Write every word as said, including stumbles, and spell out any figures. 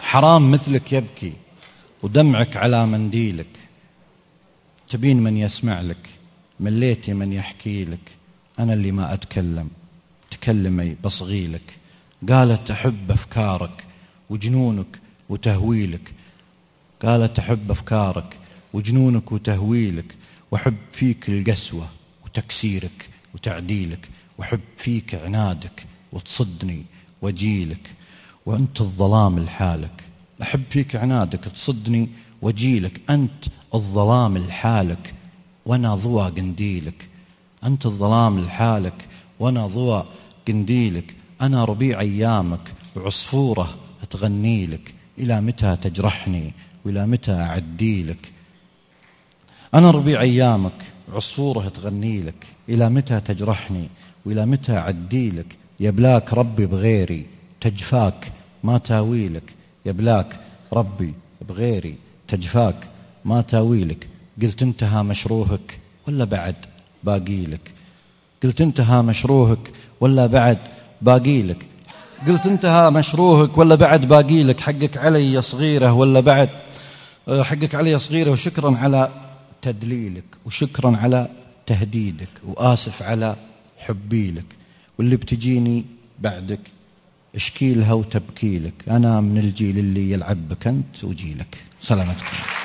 حرام مثلك يبكي ودمعك على منديلك، تبين من يسمع لك، مليتي من يحكي لك، أنا اللي ما أتكلم تكلمي بصغيلك. قالت أحب أفكارك وجنونك وتهويلك، قالت أحب أفكارك وجنونك وتهويلك، وأحب فيك القسوة وتكسيرك وتعديلك، وأحب فيك عنادك وتصدني وجيلك، وأنت الظلام لحالك. أحب فيك عنادك تصدني وجيلك، أنت الظلام لحالك وأنا ضوى قنديلك، أنت الظلام لحالك وأنا ضوى قنديلك. أنا ربيع أيامك وعصفورة تغني لك، إلى متى تجرحني وإلى متى أعدي لك. أنا ربيع أيامك عصفورة تغني لك، إلى متى تجرحني وإلى متى أعدي لك. يبلاك ربي بغيري تجفاك ما تاويلك، يبلاك ربي بغيري تجفاك ما تاويلك. قلت انتهى مشروهك ولا بعد باقي لك، قلت انتهى مشروهك ولا بعد باقي لك، قلت انتهى مشروهك ولا بعد باقي لك. حقك علي صغيرة ولا بعد حقك علي صغيرة، وشكرا على تدليلك وشكرا على تهديدك، وآسف على حبي لك. واللي بتجيني بعدك اشكي لها وتبكي لك، أنا من الجيل اللي يلعب بك أنت وجيلك. سلامتكم.